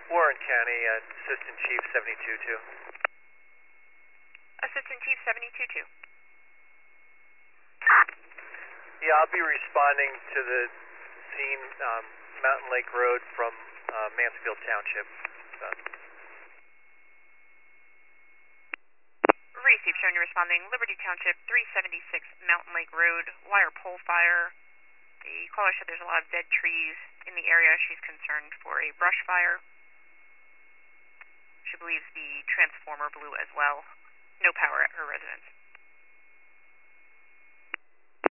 Warren County, Assistant Chief 72-2. Assistant Chief 72-2. Yeah, I'll be responding to the scene, Mountain Lake Road from Mansfield Township. Received, showing you responding. Liberty Township, 376 Mountain Lake Road, wire pole fire. The caller said there's a lot of dead trees in the area. She's concerned for a brush fire. She believes the transformer blew as well. No power at her residence.